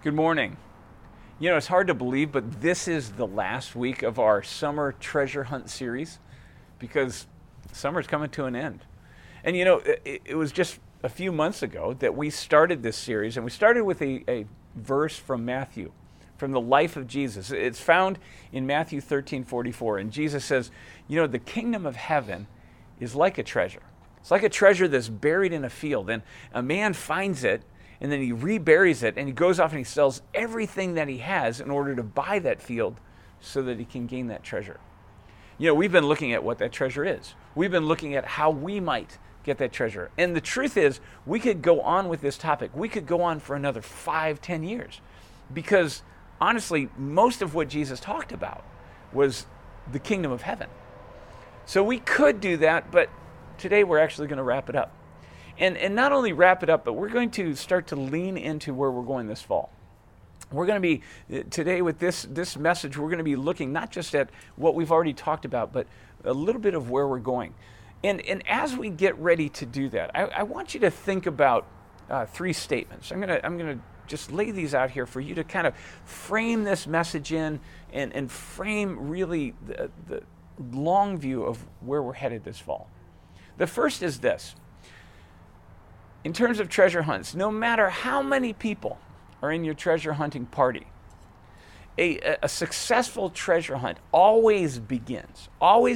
Good morning. You know, it's hard to believe, but this is the last week of our summer treasure hunt series because summer's coming to an end. And you know, it was just a few months ago that we started this series, and we started with a verse from Matthew, from the life of Jesus. It's found in Matthew 13:44, and Jesus says, you know, the kingdom of heaven is like a treasure. It's like a treasure that's buried in a field, and a man finds it, and then he reburies it, and he goes off and he sells everything that he has in order to buy that field so that he can gain that treasure. You know, we've been looking at what that treasure is. We've been looking at how we might get that treasure. And the truth is, we could go on with this topic. We could go on for another 5-10 years. Because, honestly, most of what Jesus talked about was the kingdom of heaven. So we could do that, but today we're actually going to wrap it up. And not only wrap it up, but we're going to start to lean into where we're going this fall. We're going to be, today with this message, we're going to be looking not just at what we've already talked about, but a little bit of where we're going. And as we get ready to do that, I want you to think about three statements. I'm going to just lay these out here for you to kind of frame this message in and frame really the long view of where we're headed this fall. The first is this. In terms of treasure hunts, no matter how many people are in your treasure hunting party, a successful treasure hunt always begins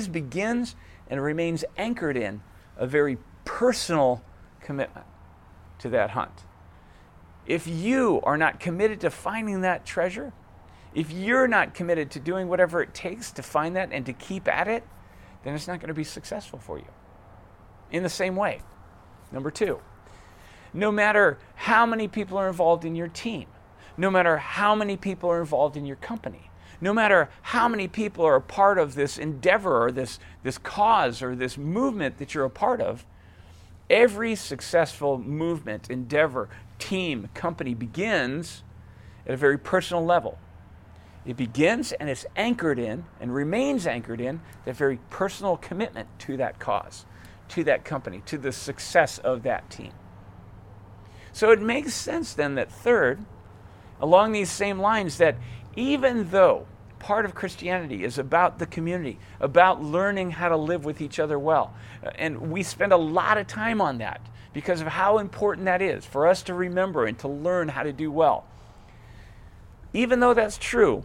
and remains anchored in a very personal commitment to that hunt. If you are not committed to finding that treasure, if you're not committed to doing whatever it takes to find that and to keep at it, then it's not going to be successful for you. In the same way, number two, no matter how many people are involved in your team, no matter how many people are involved in your company, no matter how many people are a part of this endeavor or this cause or this movement that you're a part of, every successful movement, endeavor, team, company begins at a very personal level. It begins and it's anchored in and remains anchored in that very personal commitment to that cause, to that company, to the success of that team. So it makes sense then that third, along these same lines, that even though part of Christianity is about the community, about learning how to live with each other well, and we spend a lot of time on that because of how important that is for us to remember and to learn how to do well. Even though that's true,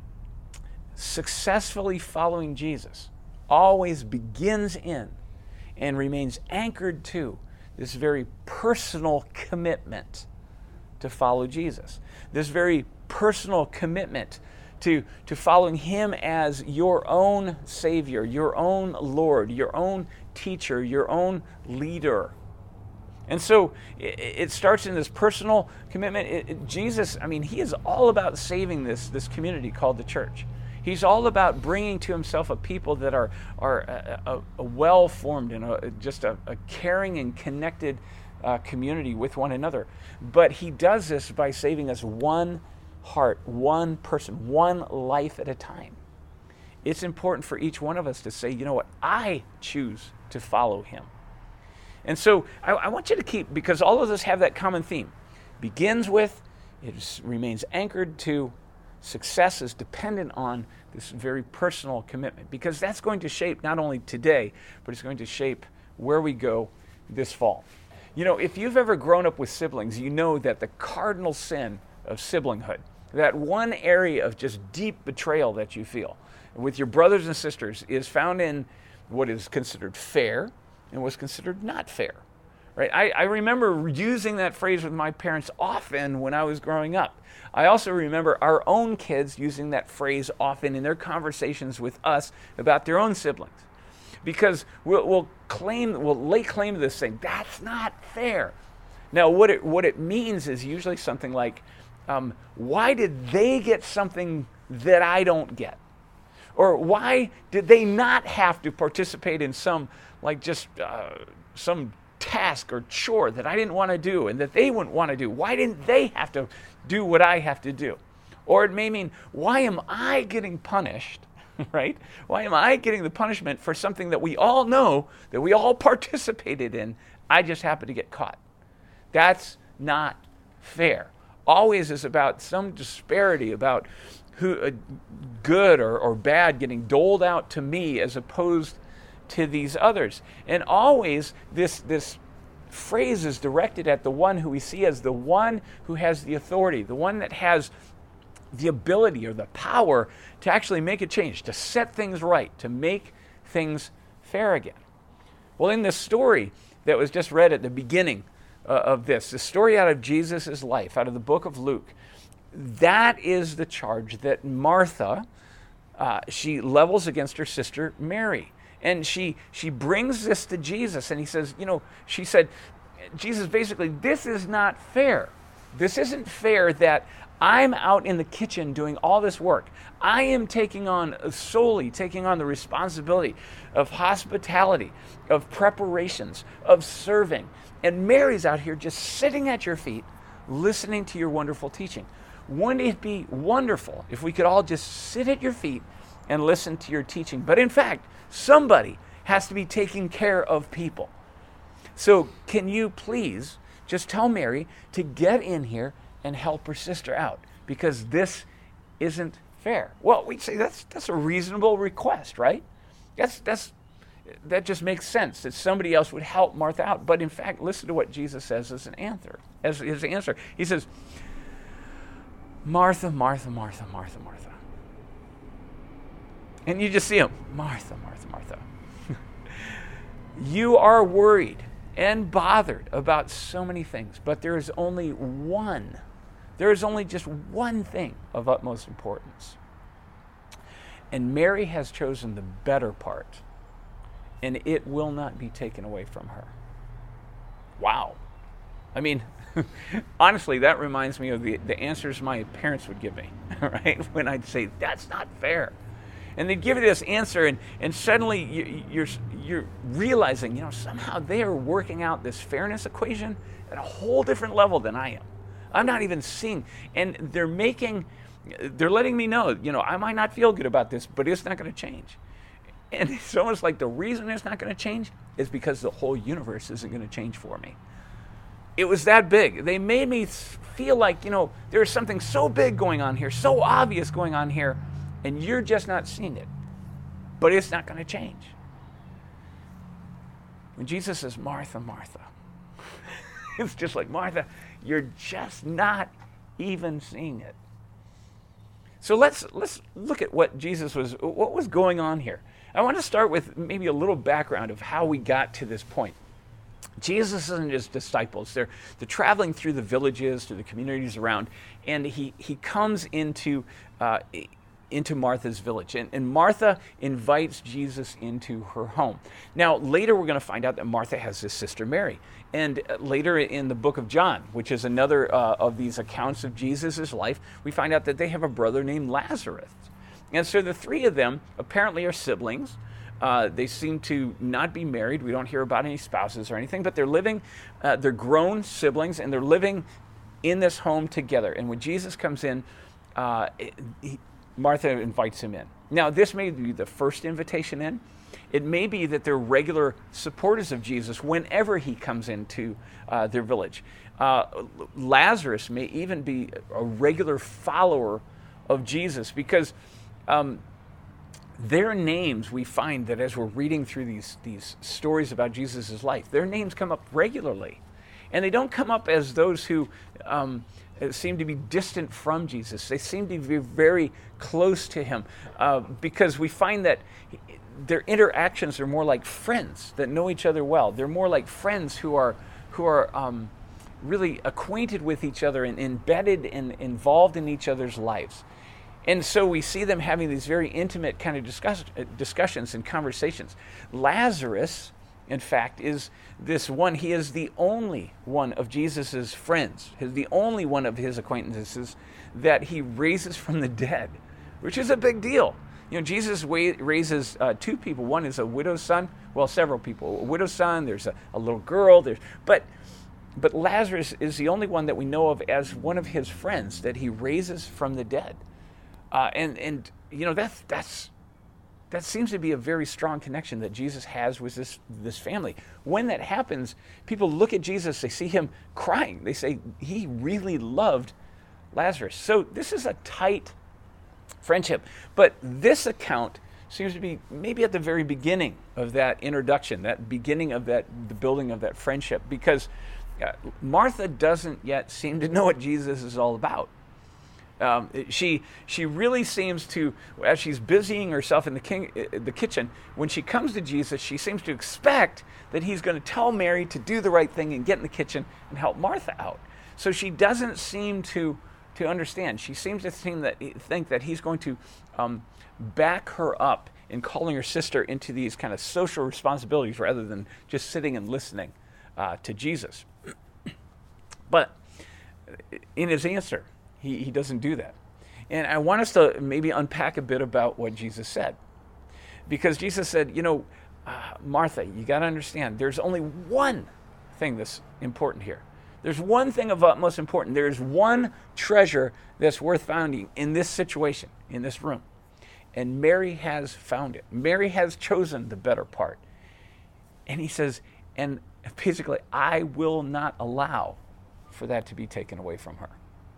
successfully following Jesus always begins in and remains anchored to this very personal commitment to follow Jesus. This very personal commitment to following Him as your own Savior, your own Lord, your own teacher, your own leader. And so it starts in this personal commitment. Jesus, He is all about saving this community called the church. He's all about bringing to Himself a people that are a well-formed and just a caring and connected community with one another. But He does this by saving us one heart, one person, one life at a time. It's important for each one of us to say, you know what, I choose to follow Him. And so I want you to keep, because all of us have that common theme. Begins with, it remains anchored to, success is dependent on this very personal commitment, because that's going to shape not only today, but it's going to shape where we go this fall. You know, if you've ever grown up with siblings, you know that the cardinal sin of siblinghood, that one area of just deep betrayal that you feel with your brothers and sisters, is found in what is considered fair and what's considered not fair. Right? I remember using that phrase with my parents often when I was growing up. I also remember our own kids using that phrase often in their conversations with us about their own siblings. Because we'll lay claim to this thing, that's not fair. Now what it means is usually something like, why did they get something that I don't get? Or why did they not have to participate in some task or chore that I didn't want to do and that they wouldn't want to do? Why didn't they have to do what I have to do? Or it may mean, why am I getting punished, right? Why am I getting the punishment for something that we all know, that we all participated in? I just happen to get caught. That's not fair. always is about some disparity, about who good or bad getting doled out to me as opposed to these others. And always this phrase is directed at the one who we see as the one who has the authority, the one that has the ability or the power to actually make a change, to set things right, to make things fair again. Well, in this story that was just read at the beginning of this, the story out of Jesus' life, out of the book of Luke, that is the charge that Martha, she levels against her sister Mary. And she brings this to Jesus, and he says, she said, Jesus, basically, this is not fair. This isn't fair that I'm out in the kitchen doing all this work. I am solely taking on the responsibility of hospitality, of preparations, of serving. And Mary's out here just sitting at your feet, listening to your wonderful teaching. Wouldn't it be wonderful if we could all just sit at your feet and listen to your teaching? But in fact, somebody has to be taking care of people. So can you please just tell Mary to get in here and help her sister out, because this isn't fair. Well, we'd say that's a reasonable request, right? That just makes sense that somebody else would help Martha out. But in fact, listen to what Jesus says as an answer. As his answer, he says, Martha, Martha, Martha, Martha, Martha. And you just see him, Martha, Martha, Martha. You are worried and bothered about so many things, but there is only one. There is only just one thing of utmost importance. And Mary has chosen the better part, and it will not be taken away from her. Wow. I mean, honestly, that reminds me of the answers my parents would give me, right? When I'd say, that's not fair. And they'd give you this answer, and suddenly you're realizing, somehow they are working out this fairness equation at a whole different level than I am. I'm not even seeing, and they're letting me know, I might not feel good about this, but it's not going to change. And it's almost like the reason it's not going to change is because the whole universe isn't going to change for me. It was that big. They made me feel like, there's something so big going on here, so obvious going on here, and you're just not seeing it. But it's not going to change. When Jesus says, Martha, Martha, it's just like, Martha, you're just not even seeing it. So let's look at what was going on here. I want to start with maybe a little background of how we got to this point. Jesus and his disciples, they're traveling through the villages, through the communities around, and he comes into Martha's village. And Martha invites Jesus into her home. Now, later we're going to find out that Martha has this sister Mary. And later in the book of John, which is another of these accounts of Jesus' life, we find out that they have a brother named Lazarus. And so the three of them apparently are siblings. They seem to not be married. We don't hear about any spouses or anything, but they're grown siblings, and they're living in this home together. And when Jesus comes in, Martha invites him in. Now, this may be the first invitation in. It may be that they're regular supporters of Jesus whenever he comes into their village. Lazarus may even be a regular follower of Jesus, because their names, we find that as we're reading through these stories about Jesus' life, their names come up regularly. And they don't come up as those who seem to be distant from Jesus. They seem to be very close to him, because we find that their interactions are more like friends that know each other well. They're more like friends who are really acquainted with each other and embedded and involved in each other's lives. And so we see them having these very intimate kind of discussions and conversations. Lazarus, in fact, is this one. He is the only one of Jesus's friends, the only one of his acquaintances that he raises from the dead, which is a big deal. Jesus raises two people. One is a widow's son. Well, several people. A widow's son. There's a little girl. But Lazarus is the only one that we know of as one of his friends that he raises from the dead. And that seems to be a very strong connection that Jesus has with this family. When that happens, people look at Jesus, they see him crying. They say he really loved Lazarus. So this is a tight friendship. But this account seems to be maybe at the very beginning of that introduction, that beginning of the building of that friendship, because Martha doesn't yet seem to know what Jesus is all about. She really seems to, as she's busying herself in the kitchen, when she comes to Jesus, she seems to expect that he's going to tell Mary to do the right thing and get in the kitchen and help Martha out. So she doesn't seem to understand. She seems to think that he's going to back her up in calling her sister into these kind of social responsibilities rather than just sitting and listening to Jesus. But in his answer, he doesn't do that. And I want us to maybe unpack a bit about what Jesus said. Because Jesus said, Martha, you got to understand, there's only one thing that's important here. There's one thing of utmost importance. There's one treasure that's worth finding in this situation, in this room. And Mary has found it. Mary has chosen the better part. And he says, and basically, I will not allow for that to be taken away from her.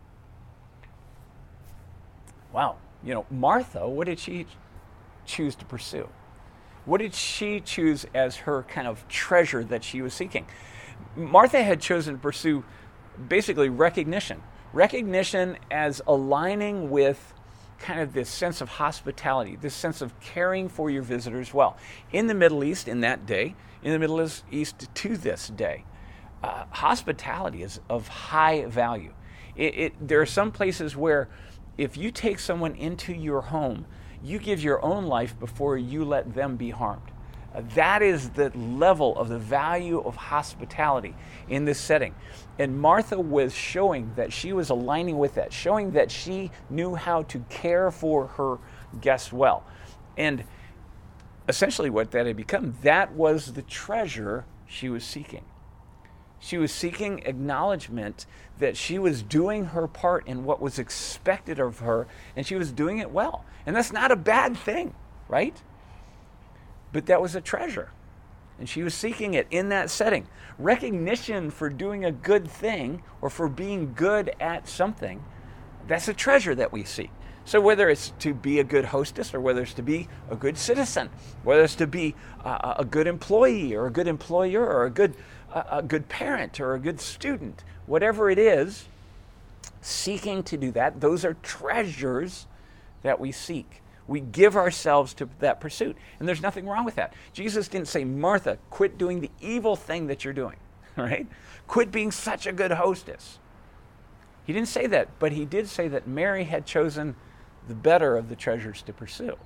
Wow. Martha, what did she choose to pursue? What did she choose as her kind of treasure that she was seeking? Martha had chosen to pursue basically recognition. Recognition as aligning with kind of this sense of hospitality, this sense of caring for your visitors well. In the Middle East, in that day, in the Middle East to this day, hospitality is of high value. There are some places where if you take someone into your home, you give your own life before you let them be harmed. That is the level of the value of hospitality in this setting. And Martha was showing that she was aligning with that, showing that she knew how to care for her guests well. And essentially what that had become, that was the treasure she was seeking. She was seeking acknowledgement that she was doing her part in what was expected of her, and she was doing it well. And that's not a bad thing, right? But that was a treasure, and she was seeking it in that setting. Recognition for doing a good thing or for being good at something, that's a treasure that we seek. So whether it's to be a good hostess or whether it's to be a good citizen, whether it's to be a good employee or a good employer or a good parent or a good student, whatever it is, seeking to do that, those are treasures that we seek. We give ourselves to that pursuit. And there's nothing wrong with that. Jesus didn't say, Martha, quit doing the evil thing that you're doing, right? Quit being such a good hostess. He didn't say that, but he did say that Mary had chosen the better of the treasures to pursue.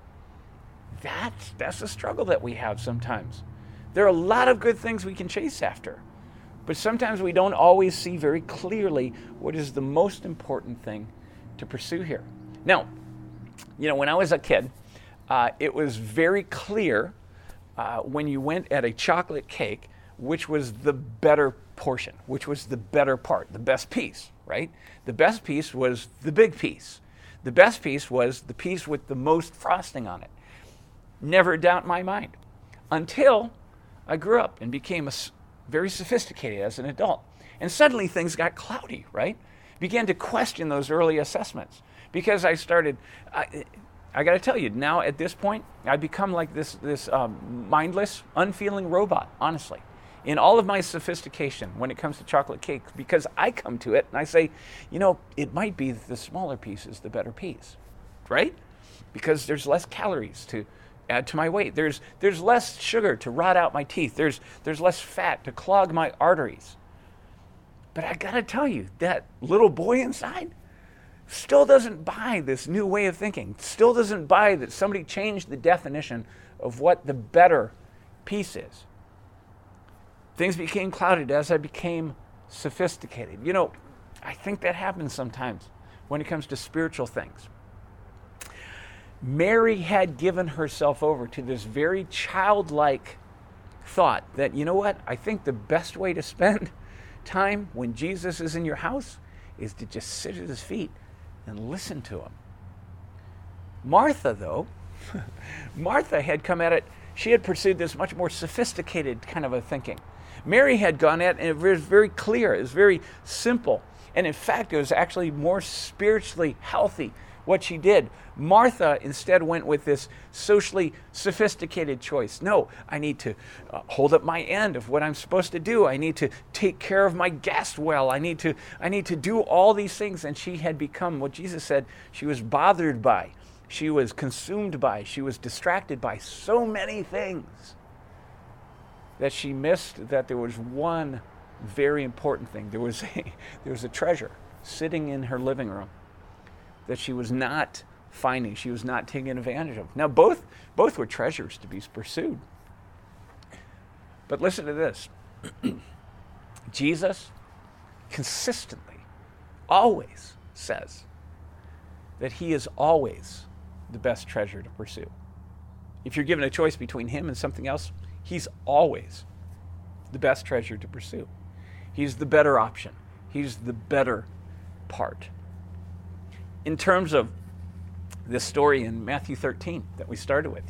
That's a struggle that we have sometimes. There are a lot of good things we can chase after, but sometimes we don't always see very clearly what is the most important thing to pursue here. Now, when I was a kid, it was very clear when you went at a chocolate cake, which was the better portion, which was the better part, the best piece, right? The best piece was the big piece. The best piece was the piece with the most frosting on it. Never a doubt in my mind. Until I grew up and became very sophisticated as an adult. And suddenly things got cloudy, right? Began to question those early assessments. Because I started, I got to tell you, now at this point, I've become like this mindless, unfeeling robot, honestly, in all of my sophistication when it comes to chocolate cakes, because I come to it and I say, it might be the smaller piece is the better piece, right? Because there's less calories to add to my weight. There's less sugar to rot out my teeth. There's less fat to clog my arteries. But I got to tell you, that little boy inside still doesn't buy this new way of thinking, still doesn't buy that somebody changed the definition of what the better piece is. Things became clouded as I became sophisticated. I think that happens sometimes when it comes to spiritual things. Mary had given herself over to this very childlike thought that, I think the best way to spend time when Jesus is in your house is to just sit at his feet and listen to him. Martha, though, Martha had come at it, she had pursued this much more sophisticated kind of a thinking. Mary had gone at it, and it was very clear, it was very simple. And in fact, it was actually more spiritually healthy what she did. Martha instead went with this socially sophisticated choice. No, I need to hold up my end of what I'm supposed to do. I need to take care of my guest well. I need to do all these things. And she had become what Jesus said she was bothered by. She was consumed by. She was distracted by so many things that she missed that there was one very important thing. There was a treasure sitting in her living room that she was not finding, she was not taking advantage of. Now, both were treasures to be pursued. But listen to this. Jesus consistently, always says that he is always the best treasure to pursue. If you're given a choice between him and something else, he's always the best treasure to pursue. He's the better option. He's the better part. In terms of this story in Matthew 13 that we started with,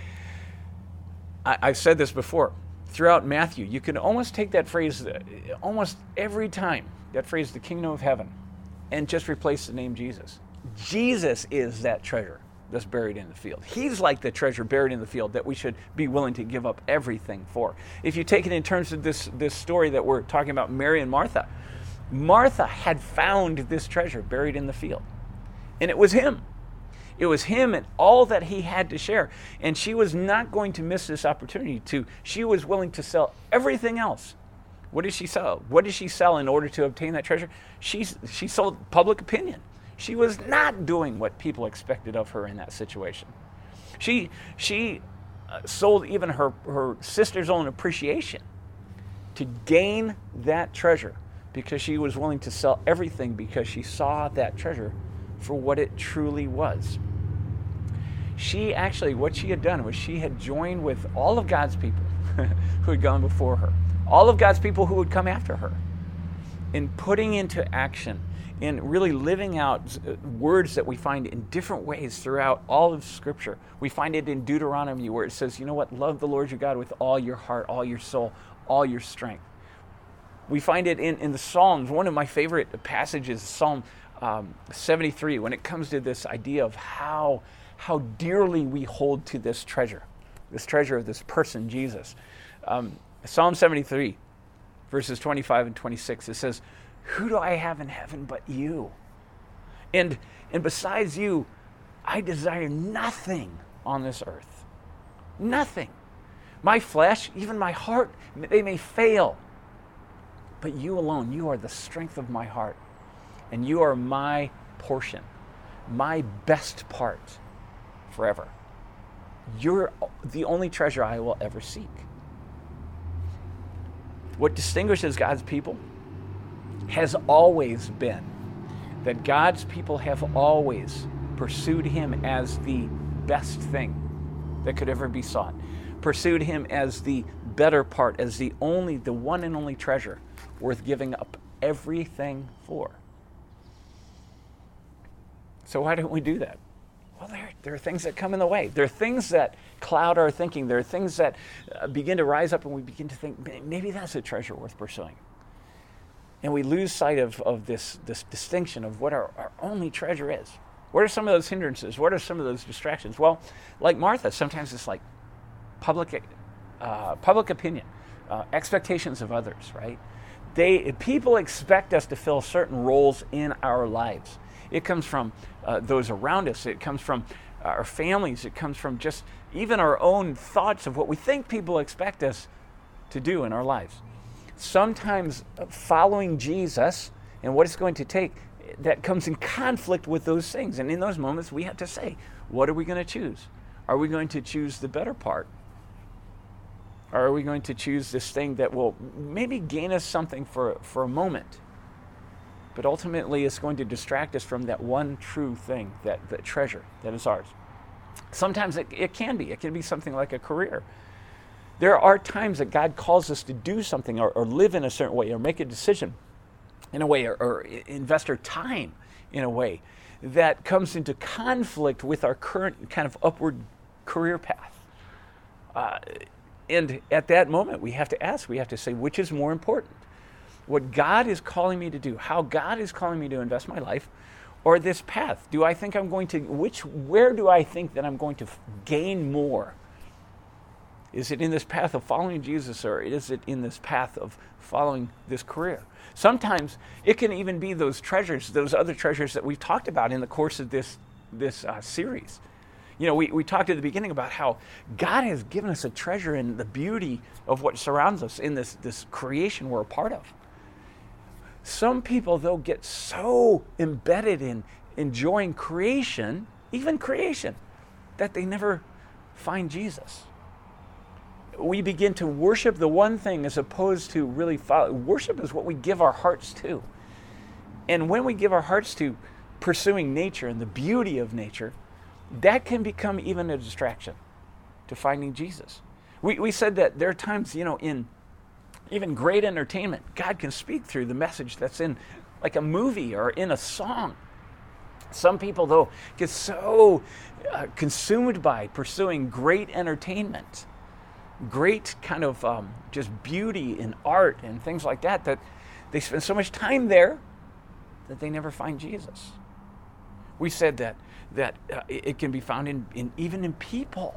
I've said this before. Throughout Matthew, you can almost take that phrase, almost every time, that phrase, the kingdom of heaven, and just replace the name Jesus. Jesus is that treasure that's buried in the field. He's like the treasure buried in the field that we should be willing to give up everything for. If you take it in terms of this story that we're talking about, Mary and Martha, Martha had found this treasure buried in the field. And it was him. It was him and all that he had to share. And she was not going to miss this opportunity she was willing to sell everything else. What did she sell? What did she sell in order to obtain that treasure? She sold public opinion. She was not doing what people expected of her in that situation. She sold even her sister's own appreciation to gain that treasure, because she was willing to sell everything because she saw that treasure for what it truly was. She actually, what she had done was she had joined with all of God's people who had gone before her, all of God's people who would come after her, in putting into action, in really living out words that we find in different ways throughout all of Scripture. We find it in Deuteronomy where it says, love the Lord your God with all your heart, all your soul, all your strength. We find it in the Psalms. One of my favorite passages, Psalm 73, when it comes to this idea of how dearly we hold to this treasure of this person, Jesus. Psalm 73, verses 25 and 26, it says, "Who do I have in heaven but you? And besides you, I desire nothing on this earth." Nothing. My flesh, even my heart, they may fail. But you alone, you are the strength of my heart. And you are my portion, my best part forever. You're the only treasure I will ever seek. What distinguishes God's people has always been that God's people have always pursued him as the best thing that could ever be sought, pursued him as the better part, as the one and only treasure worth giving up everything for. So why don't we do that? Well, there are things that come in the way. There are things that cloud our thinking. There are things that begin to rise up, and we begin to think, maybe that's a treasure worth pursuing. And we lose sight of this distinction of what our only treasure is. What are some of those hindrances? What are some of those distractions? Well, like Martha, sometimes it's like public opinion, expectations of others, right? People expect us to fill certain roles in our lives. It comes from those around us. It comes from our families. It comes from just even our own thoughts of what we think people expect us to do in our lives. Sometimes following Jesus and what it's going to take, that comes in conflict with those things. And in those moments, we have to say, what are we going to choose? Are we going to choose the better part? Or are we going to choose this thing that will maybe gain us something for a moment, but ultimately it's going to distract us from that one true thing, that treasure that is ours? Sometimes it can be something like a career. There are times that God calls us to do something or live in a certain way or make a decision in a way or invest our time in a way that comes into conflict with our current kind of upward career path. And at that moment, we have to say, which is more important? what God is calling me to do, how God is calling me to invest my life, or this path? Do I think I'm going to, where do I think that I'm going to gain more? Is it in this path of following Jesus, or is it in this path of following this career? Sometimes it can even be those treasures, those other treasures that we've talked about in the course of this series. You know, we talked at the beginning about how God has given us a treasure in the beauty of what surrounds us in this creation we're a part of. Some people, though, get so embedded in enjoying creation, even creation, that they never find Jesus. We begin to worship the one thing as opposed to really follow. Worship is what we give our hearts to. And when we give our hearts to pursuing nature and the beauty of nature, that can become even a distraction to finding Jesus. We said that there are times, you know, in even great entertainment, God can speak through the message that's in like a movie or in a song. Some people, though, get so consumed by pursuing great entertainment, great kind of just beauty in art and things like that, that they spend so much time there that they never find Jesus. We said that it can be found in even in people.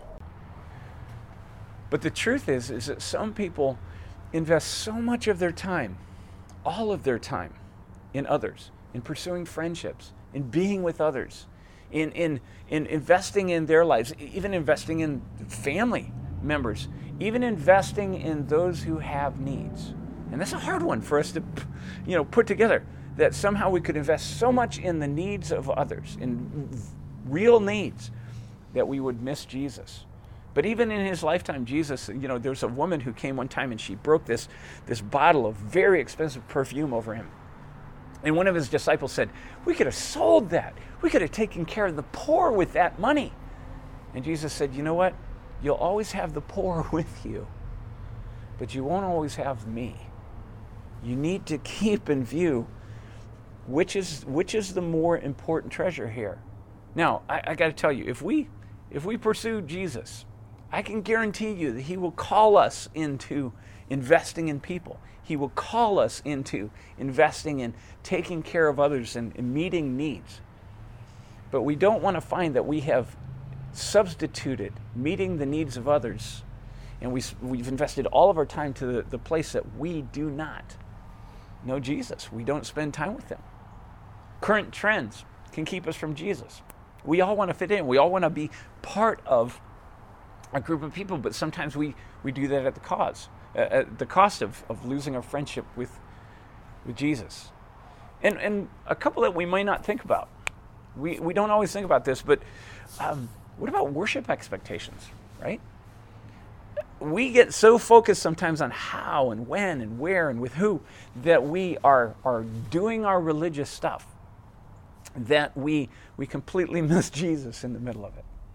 But the truth is that some people invest so much of their time, all of their time, in others, in pursuing friendships, in being with others, in investing in their lives, even investing in family members, even investing in those who have needs. And that's a hard one for us to, you know, put together, that somehow we could invest so much in the needs of others, in real needs, that we would miss Jesus. But even in his lifetime, Jesus, you know, there's a woman who came one time and she broke this bottle of very expensive perfume over him. And one of his disciples said, "We could have sold that. We could have taken care of the poor with that money." And Jesus said, "You know what? You'll always have the poor with you, but you won't always have me." You need to keep in view which is the more important treasure here. Now, I got to tell you, if we pursue Jesus, I can guarantee you that he will call us into investing in people. He will call us into investing in taking care of others and meeting needs. But we don't want to find that we have substituted meeting the needs of others, and we've invested all of our time to the place that we do not know Jesus. We don't spend time with him. Current trends can keep us from Jesus. We all want to fit in. We all want to be part of a group of people, but sometimes we do that at the cost of losing our friendship with Jesus. And a couple that we might not think about. We don't always think about this, but what about worship expectations, right? We get so focused sometimes on how and when and where and with who that we are doing our religious stuff, that we completely miss Jesus in the middle of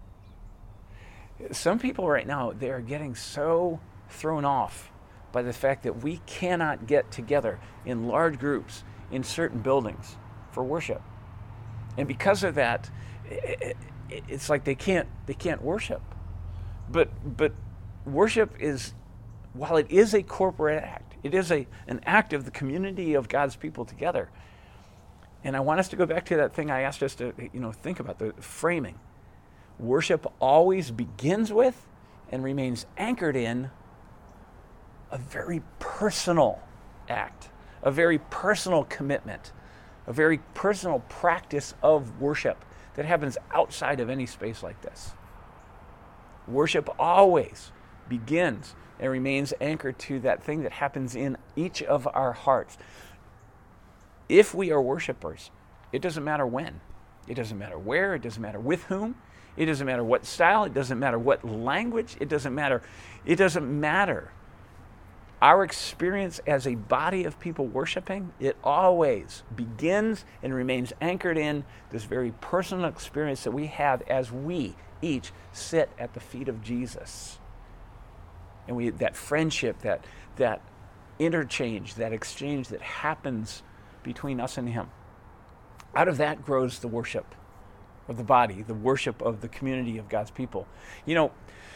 it. Some people right now, they are getting so thrown off by the fact that we cannot get together in large groups in certain buildings for worship. And because of that, it's like they can't worship. But worship is, while it is a corporate act, it is an act of the community of God's people together. And I want us to go back to that thing I asked us to, think about, the framing. Worship always begins with and remains anchored in a very personal act, a very personal commitment, a very personal practice of worship that happens outside of any space like this. Worship always begins and remains anchored to that thing that happens in each of our hearts. If we are worshipers, it doesn't matter when, it doesn't matter where, it doesn't matter with whom, it doesn't matter what style, it doesn't matter what language, it doesn't matter. Our experience as a body of people worshiping, it always begins and remains anchored in this very personal experience that we have as we each sit at the feet of Jesus. And that friendship, that interchange, that exchange that happens between us and him. Out of that grows the worship of the body, the worship of the community of God's people.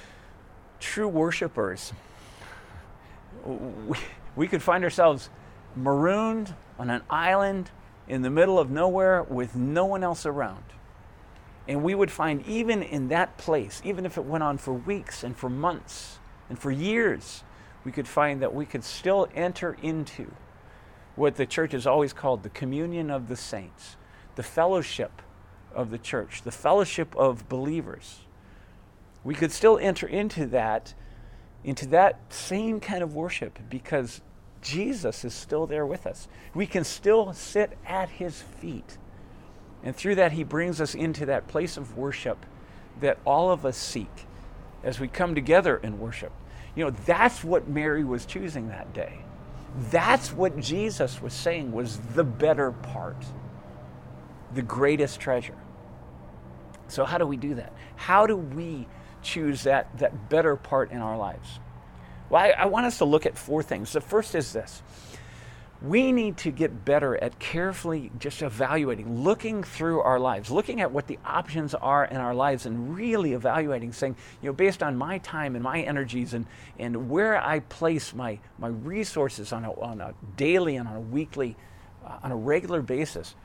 True worshipers, we could find ourselves marooned on an island in the middle of nowhere with no one else around. And we would find even in that place, even if it went on for weeks and for months and for years, we could find that we could still enter into what the church has always called the communion of the saints, the fellowship of the church, the fellowship of believers. We could still enter into that same kind of worship because Jesus is still there with us. We can still sit at his feet. And through that, he brings us into that place of worship that all of us seek as we come together in worship. That's what Mary was choosing that day. That's what Jesus was saying was the better part, the greatest treasure. So how do we do that? How do we choose that better part in our lives? Well, I want us to look at 4 things. The first is this. We need to get better at carefully just evaluating, looking through our lives, looking at what the options are in our lives and really evaluating, saying, based on my time and my energies and where I place my resources on a daily and on a weekly, on a regular basis,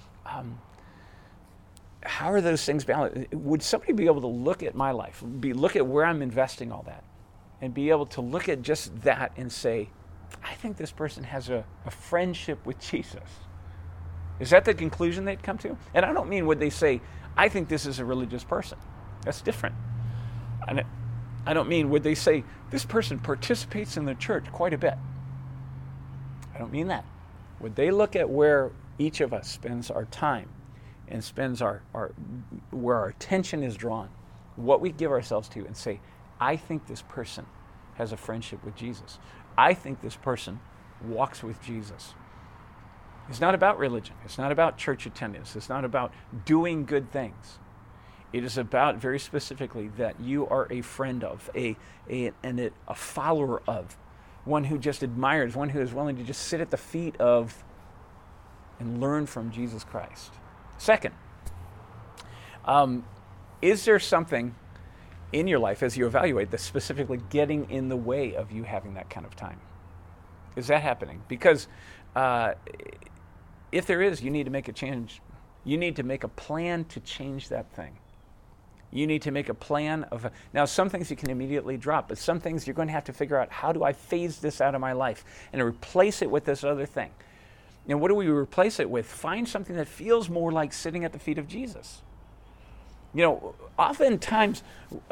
how are those things balanced? Would somebody be able to look at my life, look at where I'm investing all that, and be able to look at just that and say, I think this person has a friendship with Jesus? Is that the conclusion they'd come to? And I don't mean would they say, I think this is a religious person. That's different. And I don't mean would they say, this person participates in the church quite a bit. I don't mean that. Would they look at where each of us spends our time and spends where our attention is drawn, what we give ourselves to, and say, I think this person has a friendship with Jesus. I think this person walks with Jesus. It's not about religion. It's not about church attendance. It's not about doing good things. It is about, very specifically, that you are a friend of, a follower of, one who just admires, one who is willing to just sit at the feet of and learn from Jesus Christ. Second, is there something in your life as you evaluate that's specifically getting in the way of you having that kind of time? Is that happening? Because if there is, you need to make a change. You need to make a plan to change that thing. You need to make a plan of, now some things you can immediately drop, but some things you're going to have to figure out, how do I phase this out of my life and replace it with this other thing? And what do we replace it with? Find something that feels more like sitting at the feet of Jesus. Oftentimes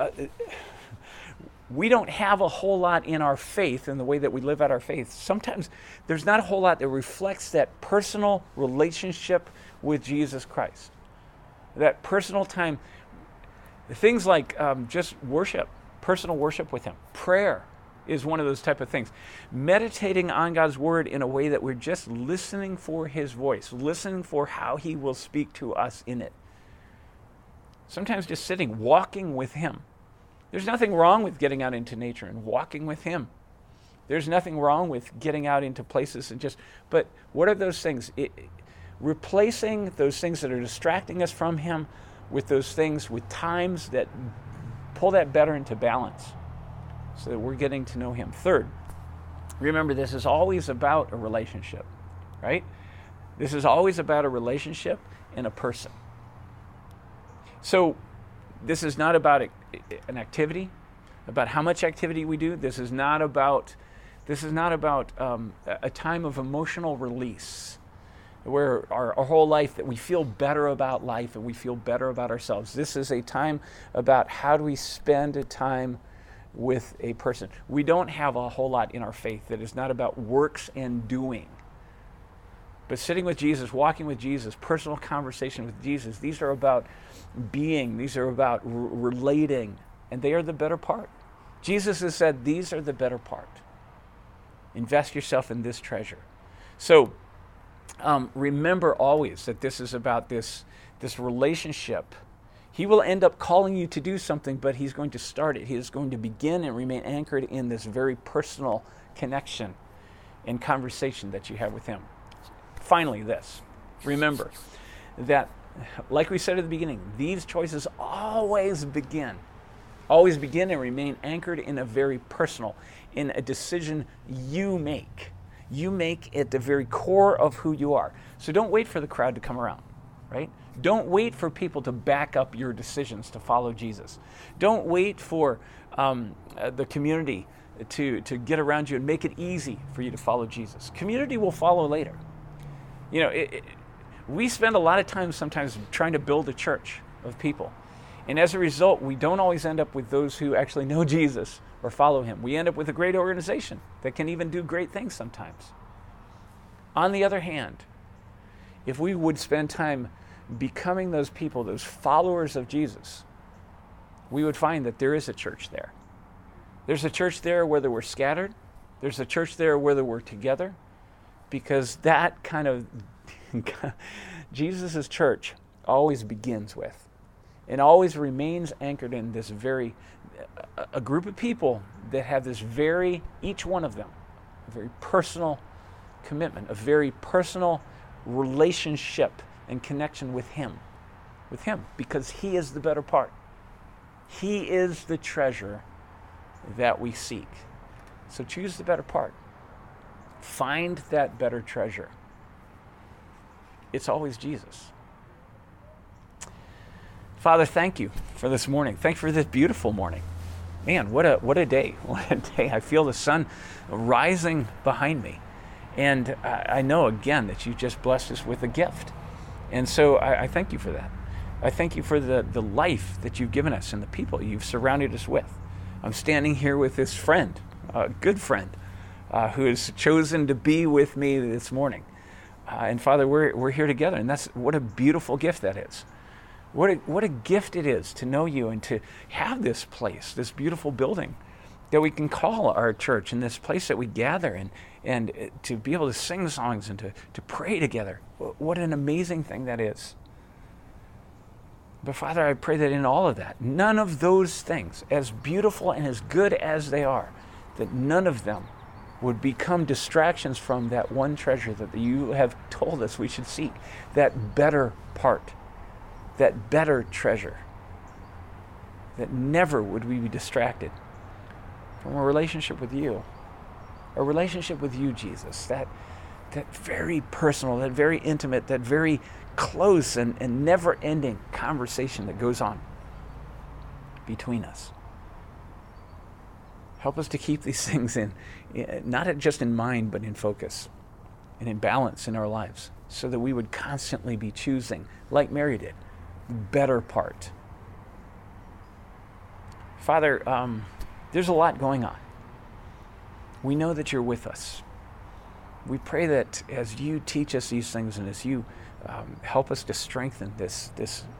we don't have a whole lot in our faith, in the way that we live out our faith. Sometimes there's not a whole lot that reflects that personal relationship with Jesus Christ. That personal time, things like just worship, personal worship with him, prayer is one of those type of things. Meditating on God's word in a way that we're just listening for his voice, listening for how he will speak to us in it. Sometimes just sitting, walking with him. There's nothing wrong with getting out into nature and walking with him. There's nothing wrong with getting out into places and but what are those things? Replacing those things that are distracting us from him with those things, with times that pull that better into balance so that we're getting to know him. Third, remember, this is always about a relationship, right? This is always about a relationship and a person. So this is not about an activity, about how much activity we do. This is not about a time of emotional release where our whole life, that we feel better about life and we feel better about ourselves. This is a time about how do we spend a time with a person. We don't have a whole lot in our faith that is not about works and doing. But sitting with Jesus, walking with Jesus, personal conversation with Jesus, these are about being, these are about relating, and they are the better part. Jesus has said, these are the better part. Invest yourself in this treasure. So remember always that this is about this relationship. He will end up calling you to do something, but he's going to start it. He is going to begin and remain anchored in this very personal connection and conversation that you have with him. Finally, this. Remember that, like we said at the beginning, these choices always begin and remain anchored in a very personal, in a decision you make. you make it the very core of who you are. So don't wait for the crowd to come around, right? Don't wait for people to back up your decisions to follow Jesus. Don't wait for the community to get around you and make it easy for you to follow Jesus. Community will follow later. You know, we spend a lot of time sometimes trying to build a church of people. And as a result, we don't always end up with those who actually know Jesus or follow him. We end up with a great organization that can even do great things sometimes. On the other hand, if we would spend time becoming those people, those followers of Jesus, we would find that there is a church there. There's a church there whether we're scattered. There's a church there whether we're together. Because that kind of Jesus' church always begins with and always remains anchored in this a group of people that have this each one of them, a very personal commitment, a very personal relationship and connection with him, because he is the better part. He is the treasure that we seek. So choose the better part. Find that better treasure. It's always Jesus. Father, thank you for this morning. Thank you for this beautiful morning. Man, what a day. What a day. I feel the sun rising behind me. And I know again that you just blessed us with a gift. And so I thank you for that. I thank you for the life that you've given us and the people you've surrounded us with. I'm standing here with this friend, a good friend, who has chosen to be with me this morning. And Father, we're here together, and what a beautiful gift that is. What a gift it is to know you and to have this place, this beautiful building that we can call our church, and this place that we gather and to be able to sing songs and to pray together. What an amazing thing that is. But Father, I pray that in all of that, none of those things, as beautiful and as good as they are, that none of them would become distractions from that one treasure that you have told us we should seek, that better part, that better treasure, that never would we be distracted from a relationship with you, Jesus, that very personal, that very intimate, that very close and never-ending conversation that goes on between us. Help us to keep these things not just in mind, but in focus and in balance in our lives, so that we would constantly be choosing, like Mary did, the better part. Father, there's a lot going on. We know that you're with us. We pray that as you teach us these things and as you help us to strengthen this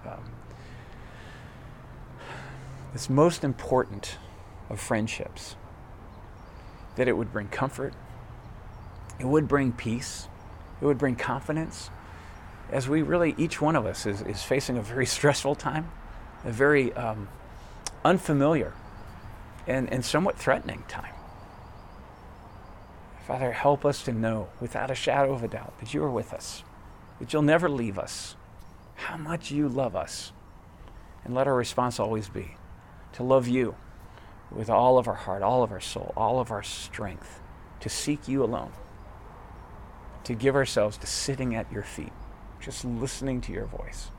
most important of friendships, that it would bring comfort, it would bring peace, it would bring confidence, as we really, each one of us is facing a very stressful time, a very unfamiliar and somewhat threatening time. Father, help us to know without a shadow of a doubt that you are with us, that you'll never leave us, how much you love us. And let our response always be to love you with all of our heart, all of our soul, all of our strength, to seek you alone, to give ourselves to sitting at your feet, just listening to your voice.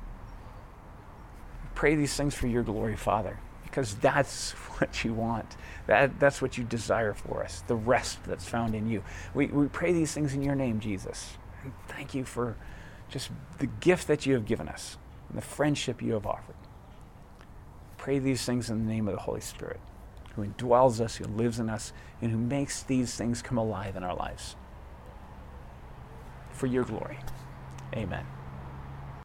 We pray these things for your glory, Father, because that's what you want. That's what you desire for us, the rest that's found in you. We pray these things in your name, Jesus. And thank you for just the gift that you have given us and the friendship you have offered. Pray these things in the name of the Holy Spirit, who indwells us, who lives in us, and who makes these things come alive in our lives. For your glory. Amen.